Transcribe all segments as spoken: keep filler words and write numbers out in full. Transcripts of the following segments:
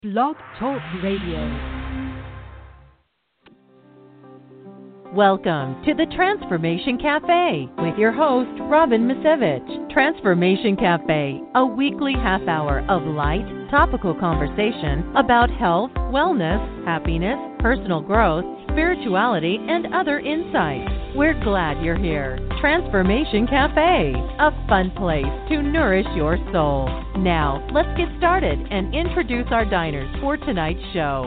Blog Talk Radio. Welcome to the Transformation Cafe with your host, Robin Misevich. Transformation Cafe, a weekly half hour of light, topical conversation about health, wellness, happiness, personal growth, spirituality, and other insights. We're glad you're here. Transformation Cafe, a fun place to nourish your soul. Now, let's get started and introduce our diners for tonight's show.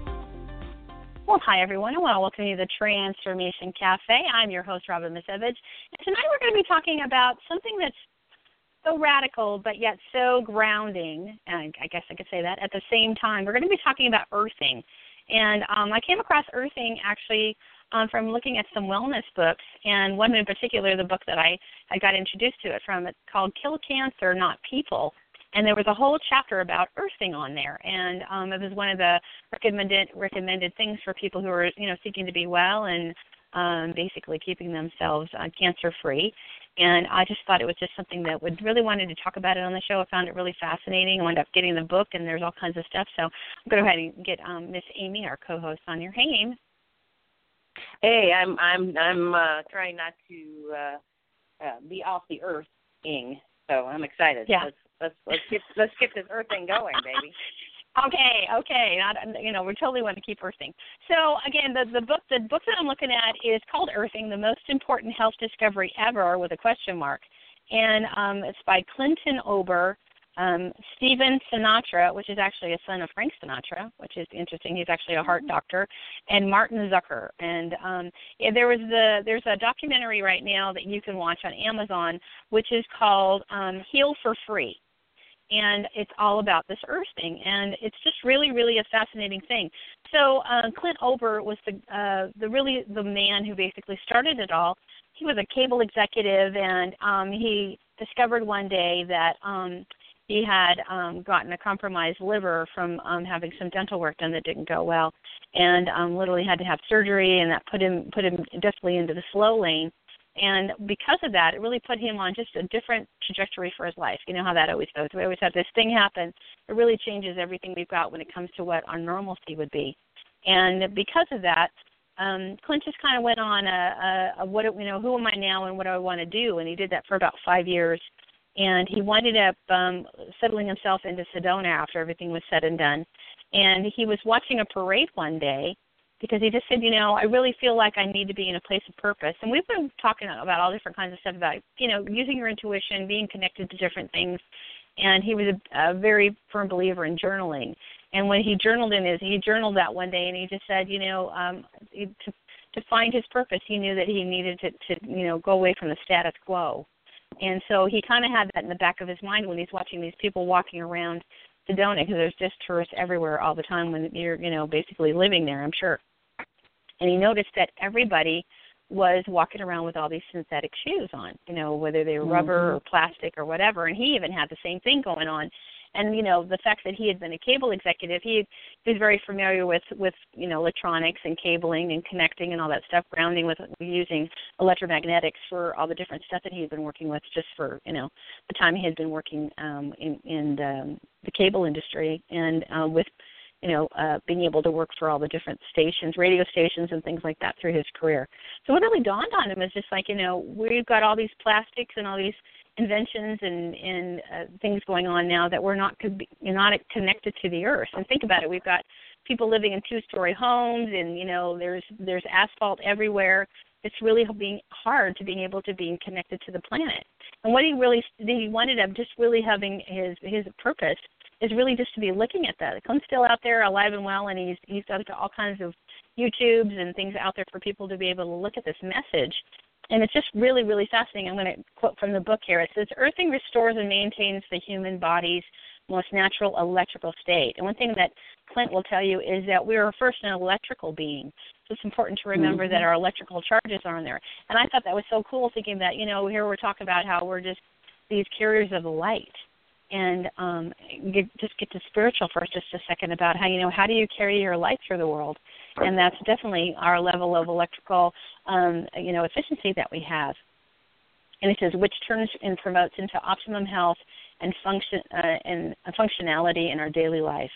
Well, hi, everyone. I want to welcome you to the Transformation Cafe. I'm your host, Robin Misevich. And tonight we're going to be talking about something that's so radical but yet so grounding, and I guess I could say that, at the same time. We're going to be talking about earthing. And um, I came across earthing actually um, from looking at some wellness books, and one in particular, the book that I, I got introduced to it from, it's called Kill Cancer, Not People. And there was a whole chapter about earthing on there, and um, it was one of the recommended recommended things for people who are, you know, seeking to be well and um, basically keeping themselves uh, cancer-free. And I just thought it was just something that would really wanted to talk about it on the show. I found it really fascinating. I wound up getting the book, and there's all kinds of stuff. So I'm going to go ahead and get um, Miss Amy, our co-host, on here. Hey, Amy. Hey, I'm I'm I'm uh, trying not to uh, uh, be off the earthing, so I'm excited. Yeah. Let's let's let's get let's get this earthing going, baby. Okay, okay. Not, you know, we totally want to keep earthing. So again, the the book the book that I'm looking at is called Earthing: The Most Important Health Discovery Ever, with a question mark, and um, it's by Clinton Ober, um, Stephen Sinatra, which is actually a son of Frank Sinatra, which is interesting. He's actually a heart doctor, and Martin Zucker. And um, yeah, there was the there's a documentary right now that you can watch on Amazon, which is called um, Heal for Free. And it's all about this earthing, and it's just really, really a fascinating thing. So uh, Clint Ober was the uh, the really the man who basically started it all. He was a cable executive, and um, he discovered one day that um, he had um, gotten a compromised liver from um, having some dental work done that didn't go well, and um, literally had to have surgery, and that put him put him definitely into the slow lane. And because of that, it really put him on just a different trajectory for his life. You know how that always goes. We always have this thing happen. It really changes everything we've got when it comes to what our normalcy would be. And because of that, um, Clint just kind of went on a, a, a what you know, who am I now and what do I want to do? And he did that for about five years. And he winded up um, settling himself into Sedona after everything was said and done. And he was watching a parade one day, because he just said, you know, I really feel like I need to be in a place of purpose. And we've been talking about all different kinds of stuff about, you know, using your intuition, being connected to different things. And he was a, a very firm believer in journaling. And when he journaled in his, he journaled that one day, and he just said, you know, um, to to find his purpose, he knew that he needed to, to, you know, go away from the status quo. And so he kind of had that in the back of his mind when he's watching these people walking around Sedona, because there's just tourists everywhere all the time when you're, you know, basically living there, I'm sure. And he noticed that everybody was walking around with all these synthetic shoes on, you know, whether they were rubber mm-hmm. or plastic or whatever. And he even had the same thing going on. And, you know, the fact that he had been a cable executive, he, he was very familiar with, with, you know, electronics and cabling and connecting and all that stuff, grounding with using electromagnetics for all the different stuff that he had been working with just for, you know, the time he had been working um, in, in the, the cable industry and uh, with, you know, uh, being able to work for all the different stations, radio stations and things like that through his career. So what really dawned on him is just like, you know, we've got all these plastics and all these inventions and, and uh, things going on now that we're not, you're not connected to the earth. And think about it, we've got people living in two-story homes and, you know, there's there's asphalt everywhere. It's really being hard to being able to be connected to the planet. And what he really, he wanted up just really having his, his purpose is really just to be looking at that. Clint's still out there alive and well, and he's he's got all kinds of YouTubes and things out there for people to be able to look at this message. And it's just really, really fascinating. I'm going to quote from the book here. It says, earthing restores and maintains the human body's most natural electrical state. And one thing that Clint will tell you is that we are first an electrical being. So it's important to remember mm-hmm. that our electrical charges are in there. And I thought that was so cool, thinking that, you know, here we're talking about how we're just these carriers of the light. And um, get, just get to spiritual for just a second about how, you know, how do you carry your light through the world? And that's definitely our level of electrical, um, you know, efficiency that we have. And it says, which turns and promotes into optimum health and function uh, and functionality in our daily life.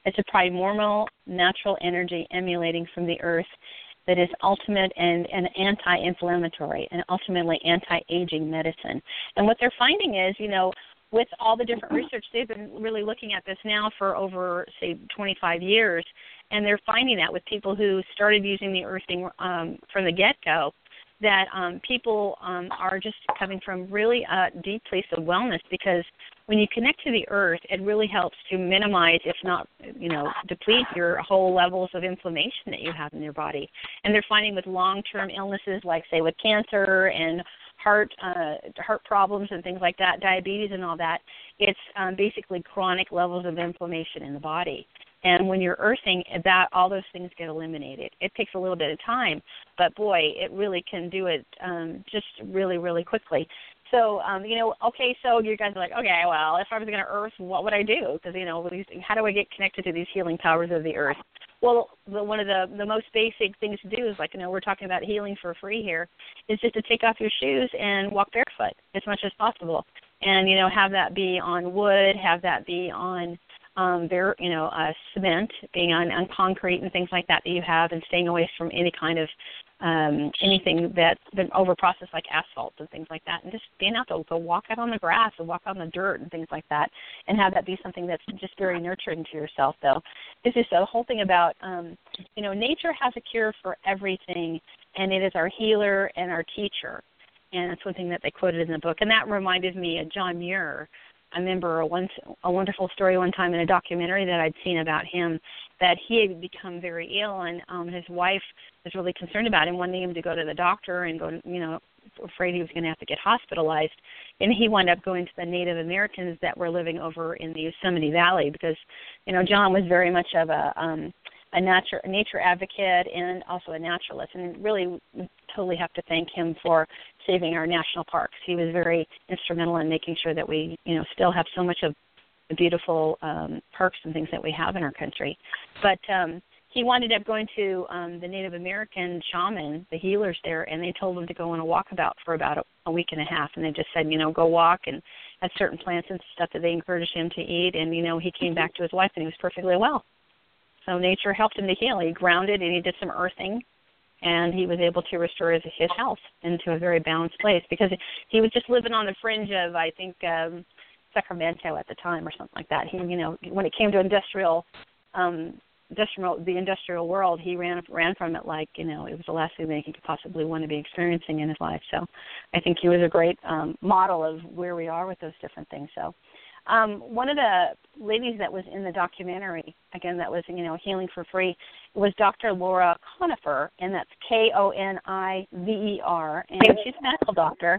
It's a primordial natural energy emanating from the earth that is ultimate and, and anti-inflammatory and ultimately anti-aging medicine. And what they're finding is, you know, with all the different research, they've been really looking at this now for over, say, twenty-five years, and they're finding that with people who started using the earthing um, from the get-go, that um, people um, are just coming from really a deep place of wellness, because when you connect to the earth, it really helps to minimize, if not, you know, deplete your whole levels of inflammation that you have in your body. And they're finding with long-term illnesses, like, say, with cancer and heart uh, heart problems and things like that, diabetes and all that, it's um, basically chronic levels of inflammation in the body. And when you're earthing, that all those things get eliminated. It takes a little bit of time, but boy, it really can do it um, just really, really quickly. So, um, you know, okay, so you guys are like, okay, well, if I was going to earth, what would I do? Because, you know, how do I get connected to these healing powers of the earth? Well, the, one of the, the most basic things to do is, like, you know, we're talking about healing for free here, is just to take off your shoes and walk barefoot as much as possible. And, you know, have that be on wood, have that be on Um, there, you know, uh, cement, being on, on concrete and things like that that you have, and staying away from any kind of um, anything that's been over-processed, like asphalt and things like that, and just being out to go walk out on the grass and walk on the dirt and things like that, and have that be something that's just very nurturing to yourself, though. This is the whole thing about, um, you know, nature has a cure for everything, and it is our healer and our teacher, and that's one thing that they quoted in the book. And that reminded me of John Muir. I remember a, once, a wonderful story one time in a documentary that I'd seen about him, that he had become very ill, and um, his wife was really concerned about him, wanting him to go to the doctor and go, to, you know, afraid he was going to have to get hospitalized. And he wound up going to the Native Americans that were living over in the Yosemite Valley, because, you know, John was very much of a um, a nature, a nature advocate and also a naturalist, and really totally have to thank him for saving our national parks. He was very instrumental in making sure that we, you know, still have so much of the beautiful um, parks and things that we have in our country. But um, he wound up going to um, the Native American shaman, the healers there, and they told him to go on a walkabout for about a, a week and a half. And they just said, you know, go walk, and had certain plants and stuff that they encouraged him to eat. And, you know, he came back to his wife, and he was perfectly well. So nature helped him to heal. He grounded, and he did some earthing, and he was able to restore his, his health into a very balanced place, because he was just living on the fringe of, I think, um, Sacramento at the time or something like that. He, you know, when it came to industrial, um, industrial, the industrial world, he ran ran from it like, you know, it was the last thing that he could possibly want to be experiencing in his life. So I think he was a great um, model of where we are with those different things. So. Um, one of the ladies that was in the documentary, again, that was, you know, Healing for Free, was Doctor Laura Conifer, and that's K O N I V E R, and she's a medical doctor.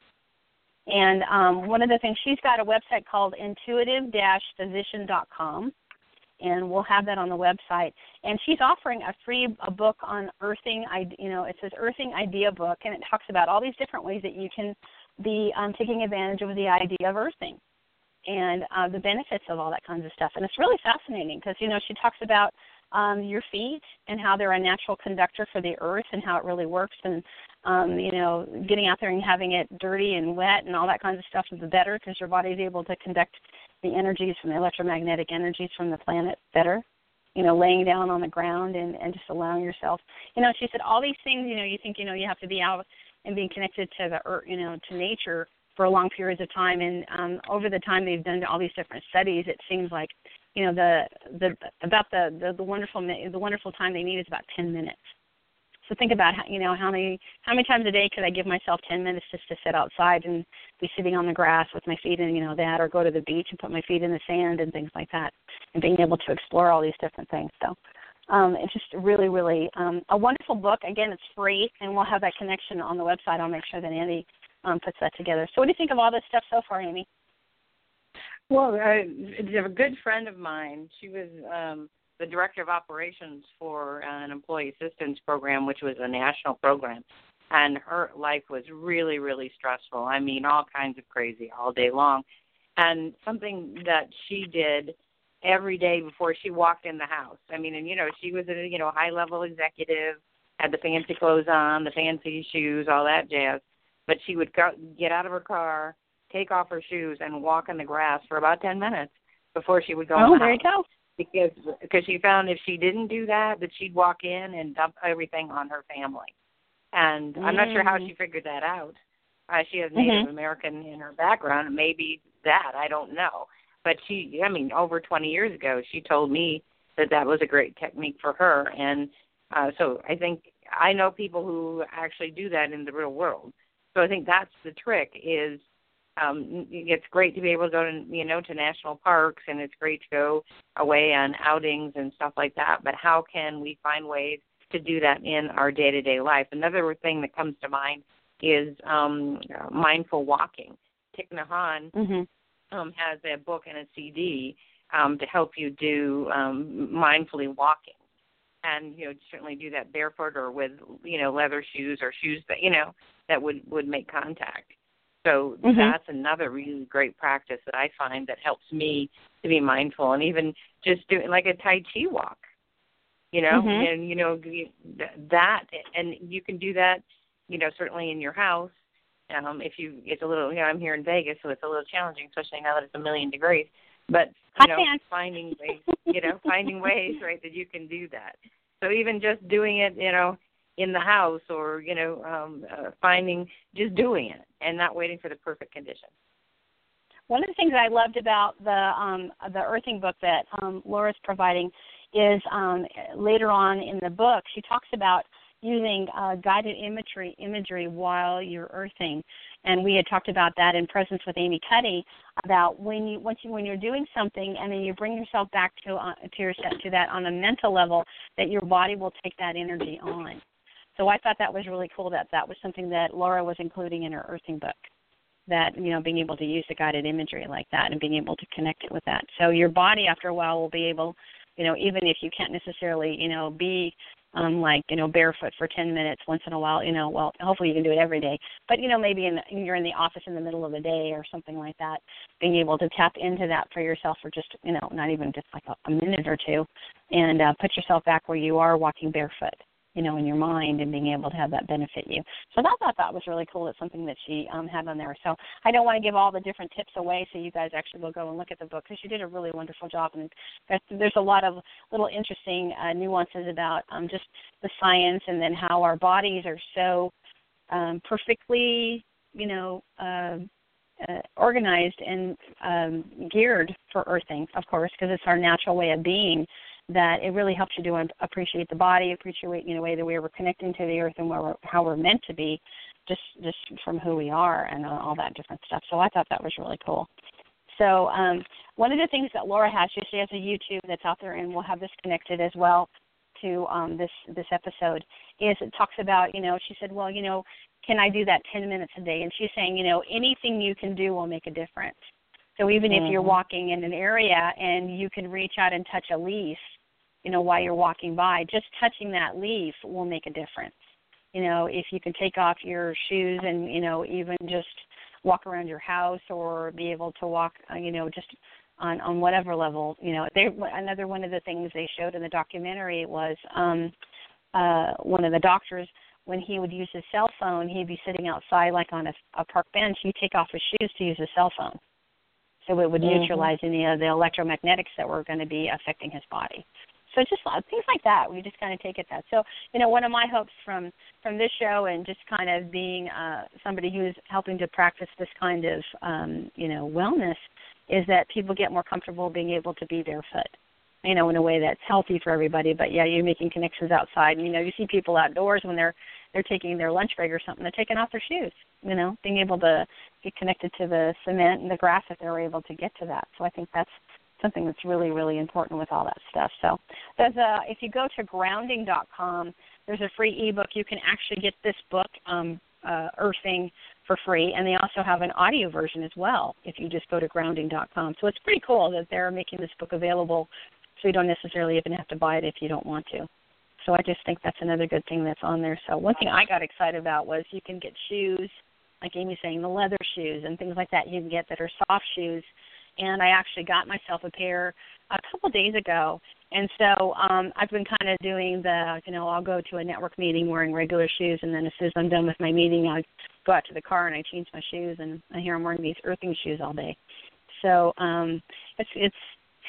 And um, one of the things, she's got a website called intuitive dash physician dot com, and we'll have that on the website. And she's offering a free a book on earthing, you know, it says Earthing Idea Book, and it talks about all these different ways that you can be um, taking advantage of the idea of earthing, and uh, the benefits of all that kinds of stuff. And it's really fascinating because, you know, she talks about um, your feet and how they're a natural conductor for the earth and how it really works. And, um, you know, getting out there and having it dirty and wet and all that kinds of stuff is better, because your body is able to conduct the energies from the electromagnetic energies from the planet better. You know, laying down on the ground and, and just allowing yourself. You know, she said all these things, you know, you think, you know, you have to be out and being connected to the earth, you know, to nature for long periods of time, and um, over the time they've done all these different studies, it seems like, you know, the the about the, the the wonderful the wonderful time they need is about ten minutes. So think about how, you know, how many how many times a day could I give myself ten minutes just to sit outside and be sitting on the grass with my feet in, you know, that, or go to the beach and put my feet in the sand and things like that, and being able to explore all these different things. So um, it's just really, really um, a wonderful book. Again, it's free, and we'll have that connection on the website. I'll make sure that Andy Um, puts that together. So what do you think of all this stuff so far, Amy? Well, I, a good friend of mine, she was um, the director of operations for an employee assistance program, which was a national program, and her life was really, really stressful. I mean, all kinds of crazy all day long. And something that she did every day before she walked in the house, I mean, and, you know, she was a, you know, high-level executive, had the fancy clothes on, the fancy shoes, all that jazz. But she would go, get out of her car, take off her shoes, and walk in the grass for about ten minutes before she would go oh, in the there house. you go. because because she found if she didn't do that, that she'd walk in and dump everything on her family. And I'm not sure how she figured that out. Uh, she has Native mm-hmm. American in her background, and maybe that, I don't know. But she, I mean, over twenty years ago, she told me that that was a great technique for her. And uh, so I think I know people who actually do that in the real world. So I think that's the trick is um, it's great to be able to go to, you know, to national parks, and it's great to go away on outings and stuff like that. But how can we find ways to do that in our day-to-day life? Another thing that comes to mind is um, uh, mindful walking. Thich Nhat Hanh mm-hmm. um, has a book and a C D um, to help you do um, mindfully walking. And, you know, certainly do that barefoot or with, you know, leather shoes or shoes that, you know, that would, would make contact. So mm-hmm. that's another really great practice that I find that helps me to be mindful. And even just doing like a Tai Chi walk, you know, mm-hmm. and, you know, that, and you can do that, you know, certainly in your house. Um, if you, it's a little, you know, I'm here in Vegas, so it's a little challenging, especially now that it's a million degrees. But, you know, finding ways, you know, finding ways, right, that you can do that. So even just doing it, you know, in the house or, you know, um, uh, finding, just doing it and not waiting for the perfect conditions. One of the things I loved about the um, the earthing book that um, Laura's providing is um, later on in the book, she talks about using uh, guided imagery imagery while you're earthing, and we had talked about that in Presence with Amy Cuddy about when you once you when you're doing something and then you bring yourself back to uh, to yourself to that on a mental level, that your body will take that energy on. So I thought that was really cool that that was something that Laura was including in her earthing book. That, you know, being able to use the guided imagery like that and being able to connect it with that. So your body after a while will be able, you know, even if you can't necessarily, you know, be um, like, you know, barefoot for ten minutes once in a while, you know, well, hopefully you can do it every day. But, you know, maybe in the, you're in the office in the middle of the day or something like that, being able to tap into that for yourself for just, you know, not even just like a, a minute or two and uh, put yourself back where you are walking barefoot, you know, in your mind and being able to have that benefit you. So that, I thought was really cool. It's something that she um, had on there. So I don't want to give all the different tips away so you guys actually will go and look at the book because she did a really wonderful job. And there's a lot of little interesting uh, nuances about um, just the science and then how our bodies are so um, perfectly, you know, uh, uh, organized and um, geared for earthing, of course, because it's our natural way of being, that it really helps you to appreciate the body, appreciate, you know, the way that we were connecting to the earth and where we're, how we're meant to be, just just from who we are and all that different stuff. So I thought that was really cool. So um, one of the things that Laura has, she has a YouTube that's out there, and we'll have this connected as well to um, this this episode, is it talks about, you know, she said, well, you know, can I do that ten minutes a day? And she's saying, you know, anything you can do will make a difference. So even mm-hmm. if you're walking in an area and you can reach out and touch a leaf, you know, while you're walking by, just touching that leaf will make a difference. You know, if you can take off your shoes and, you know, even just walk around your house or be able to walk, uh, you know, just on, on whatever level, you know. They, another one of the things they showed in the documentary was um, uh, one of the doctors, when he would use his cell phone, he'd be sitting outside like on a, a park bench. He'd take off his shoes to use his cell phone. So it would mm-hmm. neutralize any of the electromagnetics that were going to be affecting his body. So just things like that, we just kind of take it that. So, you know, one of my hopes from, from this show and just kind of being uh, somebody who's helping to practice this kind of, um, you know, wellness is that people get more comfortable being able to be barefoot, you know, in a way that's healthy for everybody. But, yeah, you're making connections outside. You know, you see people outdoors when they're they're taking their lunch break or something, they're taking off their shoes, you know, being able to get connected to the cement and the grass if they're able to get to that. So I think that's something that's really, really important with all that stuff. So there's a, if you go to grounding dot com, there's a free ebook. You can actually get this book, um, uh, Earthing, for free, and they also have an audio version as well if you just go to grounding dot com. So it's pretty cool that they're making this book available so you don't necessarily even have to buy it if you don't want to. So I just think that's another good thing that's on there. So one thing I got excited about was you can get shoes, like Amy's saying, the leather shoes and things like that you can get that are soft shoes. And I actually got myself a pair a couple days ago. And so um, I've been kind of doing the, you know, I'll go to a network meeting wearing regular shoes, and then as soon as I'm done with my meeting, I go out to the car and I change my shoes, and I hear I'm wearing these earthing shoes all day. So um, it's it's it's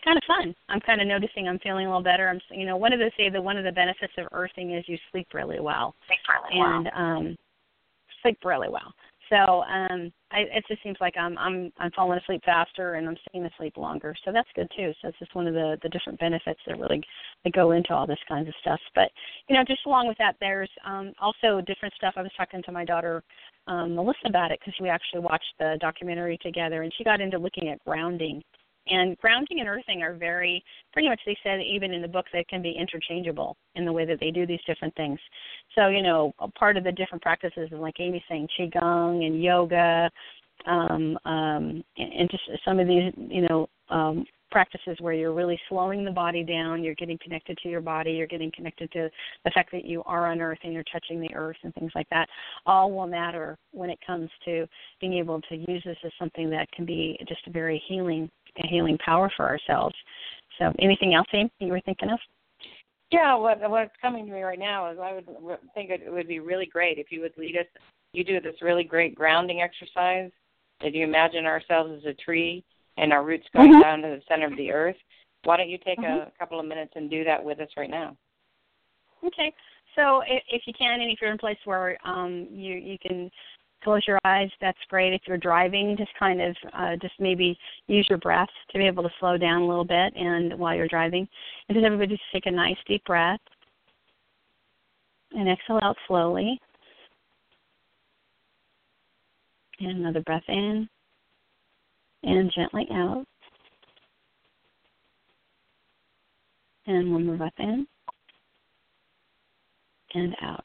kind of fun. I'm kind of noticing I'm feeling a little better. I'm, you know, one of the say that one of the benefits of earthing is you sleep really well, sleep really and well. um, sleep really well. So um, I, it just seems like I'm I'm I'm falling asleep faster and I'm staying asleep longer. So that's good too. So it's just one of the, the different benefits that really that go into all this kinds of stuff. But you know, just along with that, there's um, also different stuff. I was talking to my daughter um, Melissa about it because we actually watched the documentary together, and she got into looking at grounding. And grounding and earthing are very, pretty much they said even in the book they can be interchangeable in the way that they do these different things. So, you know, a part of the different practices, like Amy's saying, Qigong and yoga, um, um, and, and just some of these, you know, um, practices where you're really slowing the body down, you're getting connected to your body, you're getting connected to the fact that you are on earth and you're touching the earth and things like that, all will matter when it comes to being able to use this as something that can be just a very healing a healing power for ourselves. So anything else, Amy, you were thinking of? Yeah, what what's coming to me right now is I would think it would be really great if you would lead us. You do this really great grounding exercise. That you imagine ourselves as a tree and our roots going mm-hmm. down to the center of the earth. Why don't you take mm-hmm. a couple of minutes and do that with us right now? Okay. So if, if you can, and if you're in a place where um, you you can close your eyes, that's great. If you're driving, just kind of uh, just maybe use your breath to be able to slow down a little bit and while you're driving. And just everybody just take a nice deep breath and exhale out slowly. And another breath in and gently out. And one more breath in and out.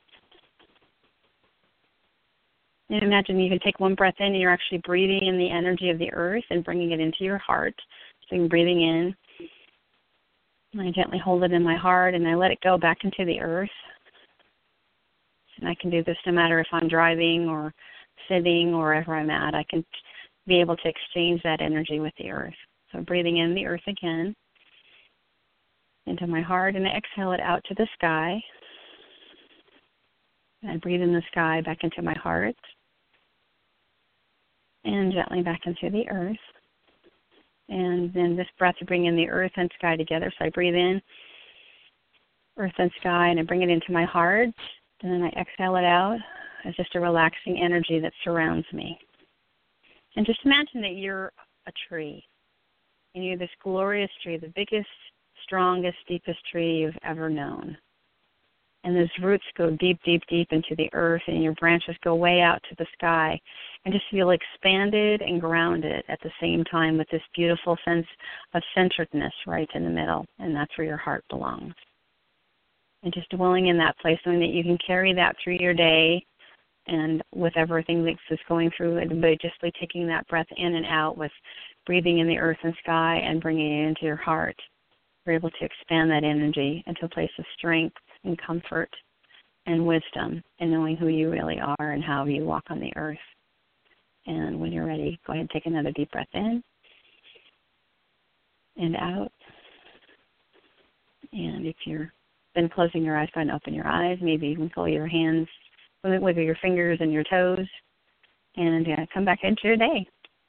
And imagine you can take one breath in and you're actually breathing in the energy of the earth and bringing it into your heart. So you're breathing in. And I gently hold it in my heart and I let it go back into the earth. And I can do this no matter if I'm driving or sitting or wherever I'm at. I can be able to exchange that energy with the earth. So breathing in the earth again into my heart, and I exhale it out to the sky. And I breathe in the sky back into my heart and gently back into the earth. And then this breath to bring in the earth and sky together. So I breathe in earth and sky, and I bring it into my heart, and then I exhale it out as just a relaxing energy that surrounds me. And just imagine that you're a tree, and you're this glorious tree, the biggest, strongest, deepest tree you've ever known. And those roots go deep, deep, deep into the earth, and your branches go way out to the sky, and just feel expanded and grounded at the same time with this beautiful sense of centeredness right in the middle, and that's where your heart belongs. And just dwelling in that place, knowing that you can carry that through your day and with everything that's going through it, but just like taking that breath in and out with breathing in the earth and sky and bringing it into your heart. You're able to expand that energy into a place of strength and comfort and wisdom and knowing who you really are and how you walk on the earth. And when you're ready, go ahead and take another deep breath in and out. And if you've been closing your eyes, go ahead and open your eyes. Maybe you can pull your hands, wiggle your fingers and your toes, and uh, come back into your day.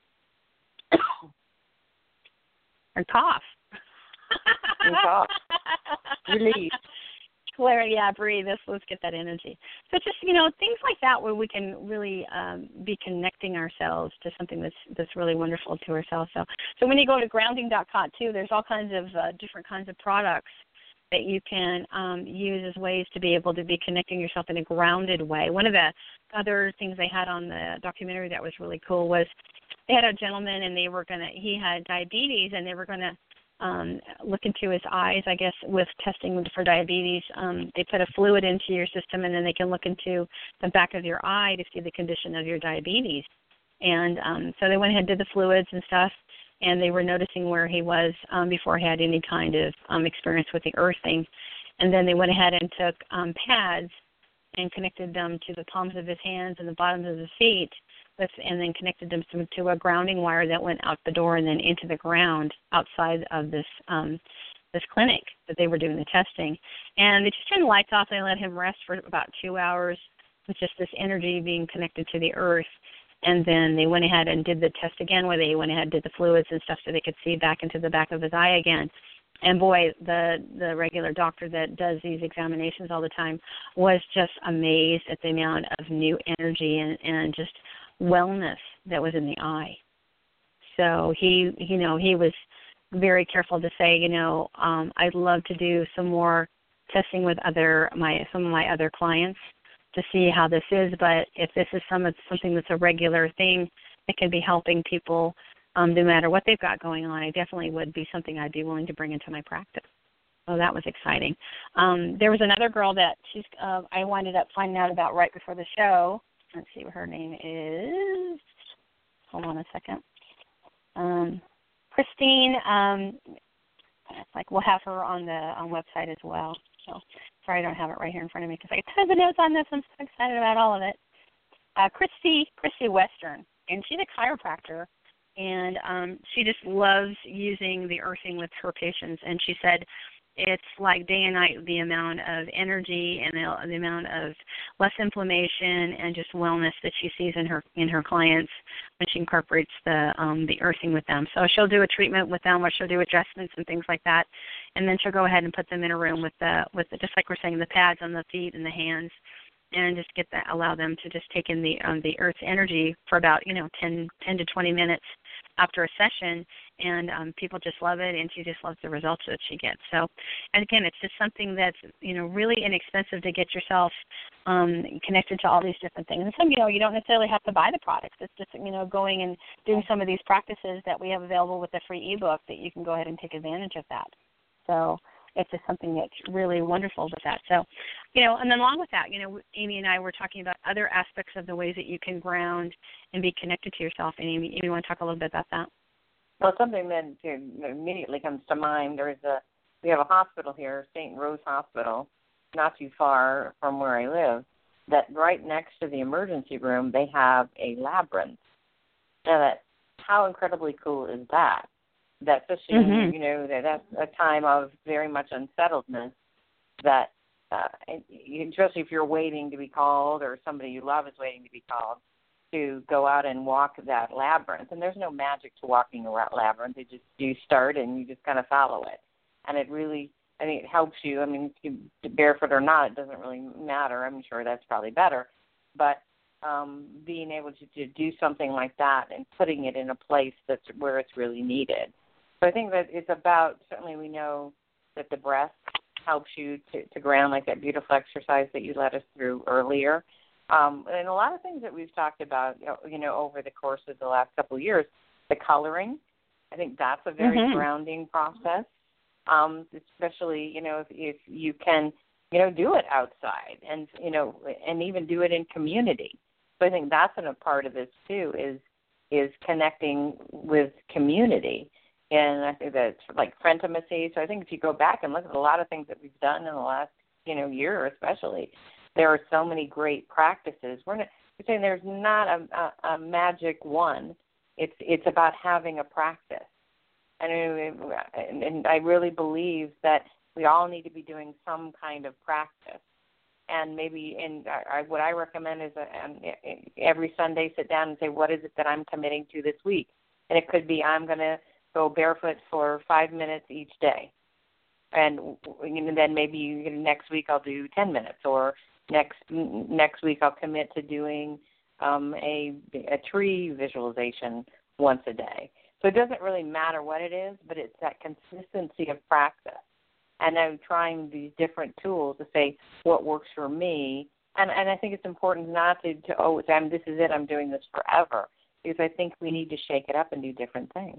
Or cough. And cough. Release. Clear, yeah, breathe. Let's, let's get that energy. So just, you know, things like that where we can really um, be connecting ourselves to something that's that's really wonderful to ourselves. So, so when you go to grounding dot com too, there's all kinds of uh, different kinds of products that you can um, use as ways to be able to be connecting yourself in a grounded way. One of the other things they had on the documentary that was really cool was they had a gentleman and they were going to, he had diabetes and they were going to um, look into his eyes, I guess, with testing for diabetes. Um, they put a fluid into your system and then they can look into the back of your eye to see the condition of your diabetes. And um, so they went ahead and did the fluids and stuff, and they were noticing where he was um, before he had any kind of um, experience with the earthing. And then they went ahead and took um, pads and connected them to the palms of his hands and the bottoms of his feet, with, and then connected them to, to a grounding wire that went out the door and then into the ground outside of this um, this clinic that they were doing the testing. And they just turned the lights off and they let him rest for about two hours with just this energy being connected to the earth. and then they went ahead and did the test again where they went ahead and did the fluids and stuff so they could see back into the back of his eye again. And boy, the the regular doctor that does these examinations all the time was just amazed at the amount of new energy and, and just wellness that was in the eye. So he, you know, he was very careful to say, you know, um, I'd love to do some more testing with other my some of my other clients to see how this is, but if this is some something that's a regular thing that can be helping people. Um, no matter what they've got going on, it definitely would be something I'd be willing to bring into my practice. So that was exciting. Um, there was another girl that she's uh, I winded up finding out about right before the show. Let's see what her name is. Hold on a second. Um, Christine. Um, like we'll have her on the on website as well. So sorry I don't have it right here in front of me because I got tons of notes on this. I'm so excited about all of it. Uh, Christy Christy Western, and she's a chiropractor. And um, she just loves using the earthing with her patients. And she said it's like day and night the amount of energy and the, the amount of less inflammation and just wellness that she sees in her in her clients when she incorporates the um, the earthing with them. So she'll do a treatment with them, or she'll do adjustments and things like that, and then she'll go ahead and put them in a room with the with the, just like we're saying, the pads on the feet and the hands. And just get that, allow them to just take in the um, the earth's energy for about you know ten, ten to twenty minutes after a session, and um, people just love it, and she just loves the results that she gets. So, and again, it's just something that's you know really inexpensive to get yourself um, connected to all these different things. And some you know you don't necessarily have to buy the products. It's just you know going and doing some of these practices that we have available with the free ebook that you can go ahead and take advantage of that. So. It's just something that's really wonderful with that. So, you know, and then along with that, you know, Amy and I were talking about other aspects of the ways that you can ground and be connected to yourself. And Amy, you want to talk a little bit about that? Well, something that immediately comes to mind, there is a, we have a hospital here, Saint Rose Hospital, not too far from where I live, that right next to the emergency room, they have a labyrinth. Now, that, how incredibly cool is that? That especially, mm-hmm. you know, that that's a time of very much unsettledness that, uh, especially if you're waiting to be called or somebody you love is waiting to be called, to go out and walk that labyrinth. And there's no magic to walking around labyrinth. You just you start and you just kind of follow it. And it really, I mean, it helps you. I mean, if you barefoot or not, it doesn't really matter. I'm sure that's probably better. But um, being able to, to do something like that and putting it in a place that's where it's really needed. So I think that it's about, certainly we know that the breath helps you to, to ground, like that beautiful exercise that you led us through earlier. Um, and a lot of things that we've talked about, you know, you know, over the course of the last couple of years, the coloring, I think that's a very mm-hmm. grounding process, um, especially, you know, if, if you can, you know, do it outside and, you know, and even do it in community. So I think that's a part of this, too, is is connecting with community. And I think that's like frientimacy. So I think if you go back and look at a lot of things that we've done in the last, you know, year especially, there are so many great practices. We're, not, we're saying there's not a, a, a magic one. It's it's about having a practice. And, and, and I really believe that we all need to be doing some kind of practice. And maybe in I, what I recommend is a, um, every Sunday sit down and say, what is it that I'm committing to this week? And it could be I'm going to go barefoot for five minutes each day. And you know, then maybe you know, next week I'll do ten minutes, or next next week I'll commit to doing um, a, a tree visualization once a day. So it doesn't really matter what it is, but it's that consistency of practice. And I'm trying these different tools to say what works for me. And, and I think it's important not to, to oh, I'm, this is it, I'm doing this forever, because I think we need to shake it up and do different things.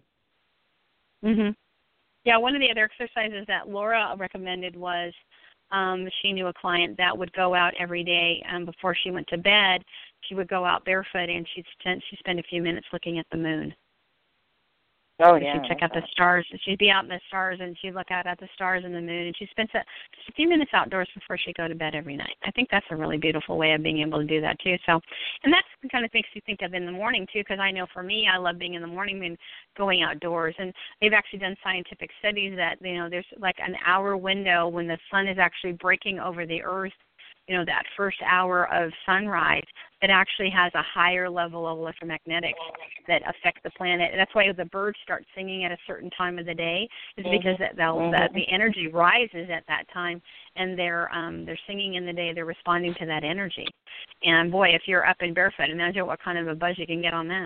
Mm-hmm. Yeah, one of the other exercises that Laura recommended was um, she knew a client that would go out every day um, before she went to bed. She would go out barefoot, and she'd spend, she'd spend a few minutes looking at the moon. Oh, yeah. She'd check out the stars. She'd be out in the stars, and she'd look out at the stars and the moon, and she spent a, just a few minutes outdoors before she'd go to bed every night. I think that's a really beautiful way of being able to do that, too. So, and that's the kind of things you think of in the morning, too, because I know for me, I love being in the morning and going outdoors. And they've actually done scientific studies that, you know, there's like an hour window when the sun is actually breaking over the earth you know, that first hour of sunrise that actually has a higher level of electromagnetics that affect the planet. And that's why the birds start singing at a certain time of the day, is because that mm-hmm. that the energy rises at that time, and they're um, they're singing in the day. They're responding to that energy. And boy, if you're up and barefoot, imagine what kind of a buzz you can get on that.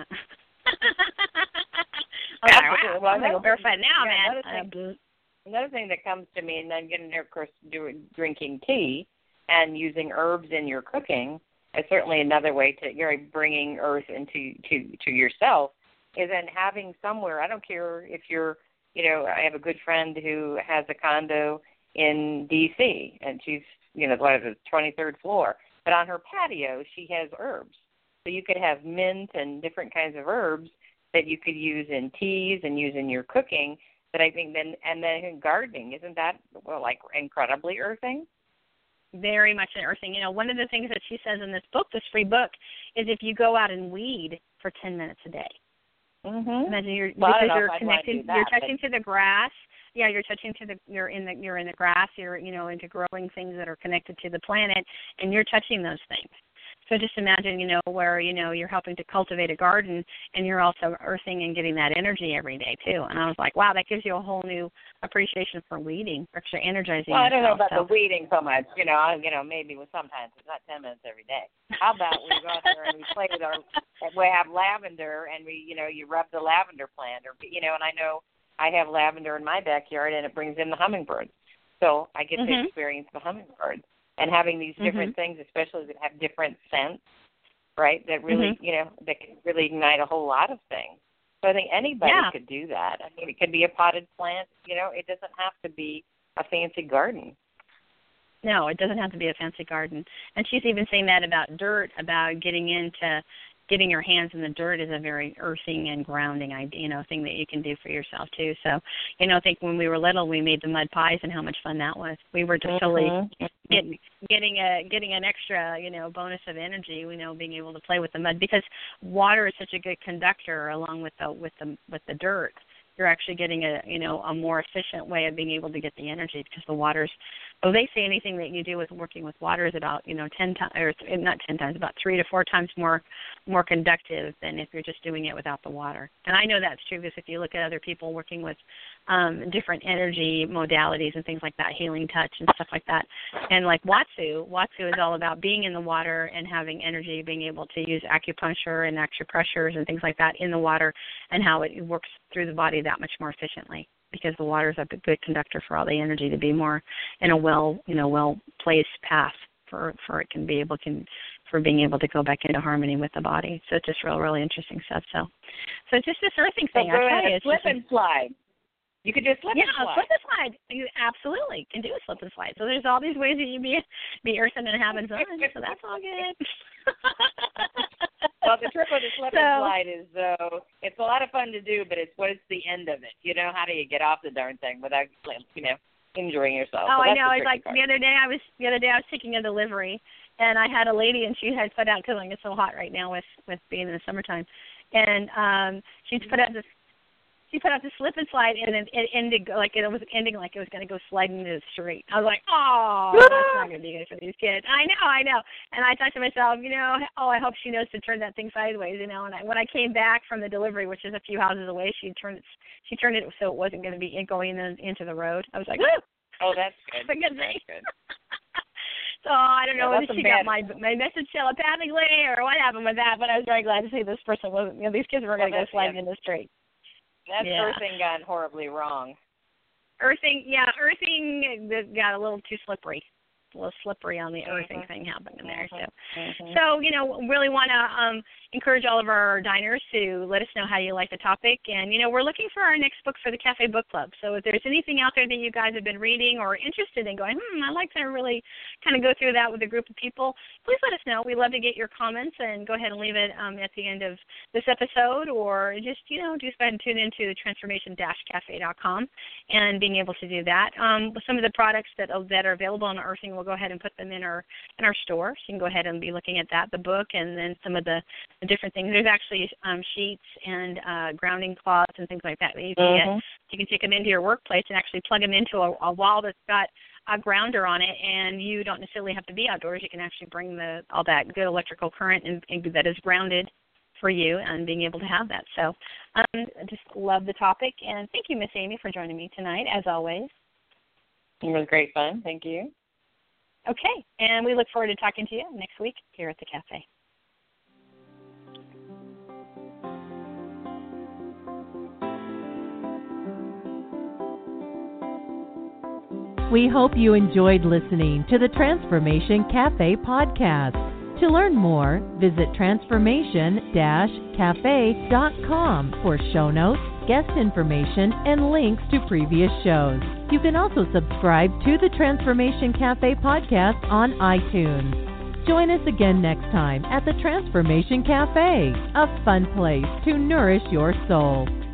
I was like, wow, well, I'm going to go barefoot now, yeah, man. Another thing, another thing that comes to me, and then getting there, of course, doing, drinking tea and using herbs in your cooking is certainly another way to, you know, bringing earth into to, to yourself, is then having somewhere, I don't care if you're, you know, I have a good friend who has a condo in D C, and she's, you know, what is it, twenty-third floor, but on her patio she has herbs. So you could have mint and different kinds of herbs that you could use in teas and use in your cooking, that I think then, and then in gardening, isn't that, well, like incredibly earthing? Very much an earthing. You know, one of the things that she says in this book, this free book, is if you go out and weed for ten minutes a day. Mm-hmm. Imagine you're, well, because you're that, connecting, you're touching but... to the grass. Yeah, you're touching to the, you're in the, you're in the grass. You're, you know, into growing things that are connected to the planet, and you're touching those things. So just imagine, you know, where, you know, you're helping to cultivate a garden, and you're also earthing and getting that energy every day, too. And I was like, wow, that gives you a whole new appreciation for weeding, actually energizing Well, I don't know yourself, about so. the weeding so much. You know, I, you know, maybe with sometimes it's not ten minutes every day. How about we go out there and we play with our, we have lavender, and we, you know, you rub the lavender plant, or, you know, and I know I have lavender in my backyard, and it brings in the hummingbirds. So I get mm-hmm. to experience the hummingbirds. And having these different mm-hmm. things, especially that have different scents, right, that really, mm-hmm. you know, that can really ignite a whole lot of things. So I think anybody yeah. could do that. I mean, it could be a potted plant. You know, it doesn't have to be a fancy garden. No, it doesn't have to be a fancy garden. And she's even saying that about dirt, about getting into getting your hands in the dirt is a very earthing and grounding, you know, thing that you can do for yourself too. So, you know, I think when we were little, we made the mud pies, and how much fun that was. We were just totally mm-hmm. getting getting a getting an extra, you know, bonus of energy, you know, being able to play with the mud, because water is such a good conductor along with the with the with the dirt. You're actually getting a, you know, a more efficient way of being able to get the energy, because the water's, well, they say anything that you do with working with water is about, you know, ten times, or not ten times, about three to four times more, more conductive than if you're just doing it without the water. And I know that's true, because if you look at other people working with um, different energy modalities and things like that, healing touch and stuff like that, and like Watsu, Watsu is all about being in the water and having energy, being able to use acupuncture and acupressures and things like that in the water, and how it works through the body that much more efficiently, because the water is a good conductor for all the energy to be more in a well, you know, well placed path for for it can be able can for being able to go back into harmony with the body. So it's just real, really interesting stuff. So, so it's just this earthing thing. So I tell you, it's slip just and slide. You could just slip yeah, and slide. slip and slide. You absolutely can do a slip and slide. So there's all these ways that you be be earthing and having fun. So that's all good. Well, the trick with the slip so, and slide is, though, it's a lot of fun to do, but it's what is the end of it? You know, how do you get off the darn thing without, you know, injuring yourself? Oh, so I know. It's like part. the other day I was the other day I was taking a delivery, and I had a lady, and she had put out, because it's so hot right now with with being in the summertime, and um, she's put out this. She put out the slip and slide, and then it ended like it was ending like it was going to go sliding into the street. I was like, oh, that's not going to be good for these kids. I know, I know. And I thought to myself, you know, oh, I hope she knows to turn that thing sideways, you know. And I, when I came back from the delivery, which is a few houses away, she turned it, she turned it so it wasn't going to be going in, into the road. I was like, woo! Oh, that's good. That's a good thing. That's good. So I don't know yeah, whether she got my my message telepathically or what happened with that, but I was very glad to see this person wasn't, you know, these kids were going to well, go sliding yeah. in the street. That's yeah. earthing gone horribly wrong. Earthing, yeah, earthing got a little too slippery. A little slippery on the earthing mm-hmm. thing happening there. So, mm-hmm. so you know, really want to um, encourage all of our diners to let us know how you like the topic. And, you know, we're looking for our next book for the Cafe Book Club. So if there's anything out there that you guys have been reading or interested in going, hmm, I'd like to really kind of go through that with a group of people, please let us know. We'd love to get your comments, and go ahead and leave it um, at the end of this episode, or just, you know, just go ahead and tune into the transformation dash cafe dot com and being able to do that. Um, some of the products that, that are available on Earthing, we'll go ahead and put them in our in our store. So you can go ahead and be looking at that, the book, and then some of the, the different things. There's actually um, sheets and uh, grounding cloths and things like that that you can mm-hmm. get. You can take them into your workplace and actually plug them into a, a wall that's got a grounder on it, and you don't necessarily have to be outdoors. You can actually bring the all that good electrical current and, and that is grounded for you, and being able to have that. So um, I just love the topic, and thank you, Miss Amy, for joining me tonight, as always. It was great fun. Thank you. Okay, and we look forward to talking to you next week here at the cafe. We hope you enjoyed listening to the Transformation Cafe podcast. To learn more, visit transformation dash cafe dot com for show notes, guest information, and links to previous shows. You can also subscribe to the Transformation Cafe podcast on iTunes. Join us again next time at the Transformation Cafe, a fun place to nourish your soul.